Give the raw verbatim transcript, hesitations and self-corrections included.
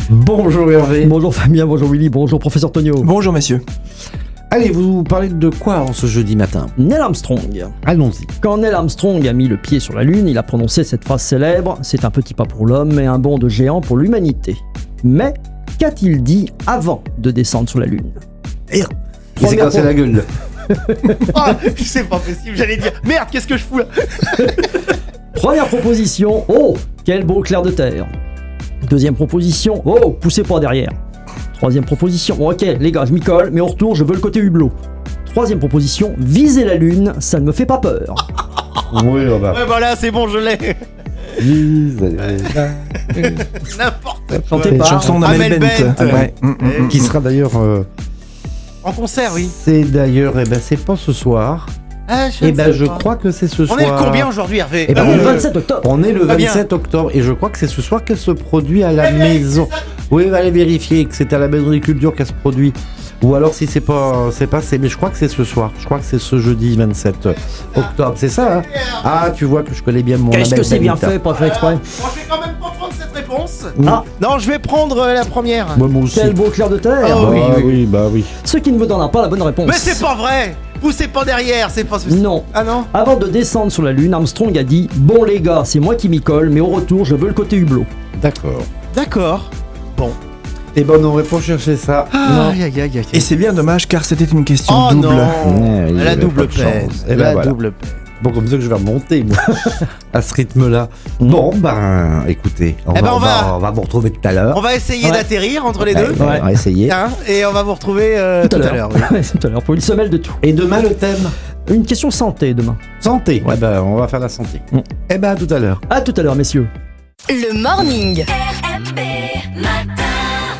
Bonjour Hervé. Bonjour Fabien, bonjour Willy, bonjour professeur Tonio. Bonjour messieurs. Allez, vous parlez de quoi en ce jeudi matin? Neil Armstrong. Allons-y. Quand Neil Armstrong a mis le pied sur la Lune, il a prononcé cette phrase célèbre « C'est un petit pas pour l'homme, mais un bond de géant pour l'humanité ». Mais qu'a-t-il dit avant de descendre sur la Lune? Il s'est cassé la gueule. Ah, c'est pas possible, j'allais dire merde, qu'est-ce que je fous là? Première proposition, oh, quel beau clair de terre. Deuxième proposition, oh, poussez pas derrière. Troisième proposition, bon, ok, les gars, je m'y colle, mais au retour, je veux le côté hublot. Troisième proposition, viser la Lune, ça ne me fait pas peur. Oui, on va. Ouais, voilà, c'est bon, je l'ai. N'importe quoi. Chantez pas. Chanson Amel d'Amel Bent. Bent. Ouais. Mm, mm, mm. Qui sera d'ailleurs. euh, En concert, oui. C'est d'ailleurs. Eh ben, c'est pas ce soir. Ah, je Eh ne ben, sais je pas. crois que c'est ce On soir. est le combien aujourd'hui, Hervé? Eh ben, On est le Euh, vingt-sept octobre. On est le Très bien. vingt-sept octobre et je crois que c'est ce soir qu'elle se produit à la maison. Oui, va aller vérifier que c'est à la maison de culture qu'elle se produit. Ou alors si c'est pas, c'est pas, c'est, mais je crois que c'est ce soir. Je crois que c'est ce jeudi vingt-sept octobre. C'est ça, hein? Ah, tu vois que je connais bien mon. Qu'est-ce que Abel c'est bien Benita. fait, pas fait exprès. Moi, je vais quand même pas prendre cette réponse. Ah, Non, je vais prendre euh, la première. Moi, moi aussi. quel beau clair de terre. Oh, Ah oui, oui, oui. bah oui. Ce qui ne vous donnera pas la bonne réponse. Mais c'est pas vrai. Poussez pas derrière, c'est pas ceci. Non. Ah non? Avant de descendre sur la Lune, Armstrong a dit « Bon les gars, c'est moi qui m'y colle, mais au retour, je veux le côté hublot. D'accord. D'accord. Bon. Et ben, on aurait pas cherché ça. Ah, aïe, aïe, aïe, aïe. Et c'est bien dommage car c'était une question Oh double. non. Ouais, il y La avait double pas de peine. chance. Et ben La voilà. double peine. Bon, comme ça que je vais remonter, moi, à ce rythme-là. Bon, ben, écoutez, on, Eh va, ben, on on va- va- on va vous retrouver tout à l'heure. On va essayer Ouais. d'atterrir entre les Ouais, deux. On va essayer. Hein, et on va vous retrouver euh, tout, à l'heure. oui. Ouais, tout à l'heure, pour une semelle de tout. Et demain, le thème Une question santé demain. santé. Ouais, ben, on va faire la santé. Mm. Eh ben, à tout à l'heure. À tout à l'heure, messieurs. Le morning. R M B.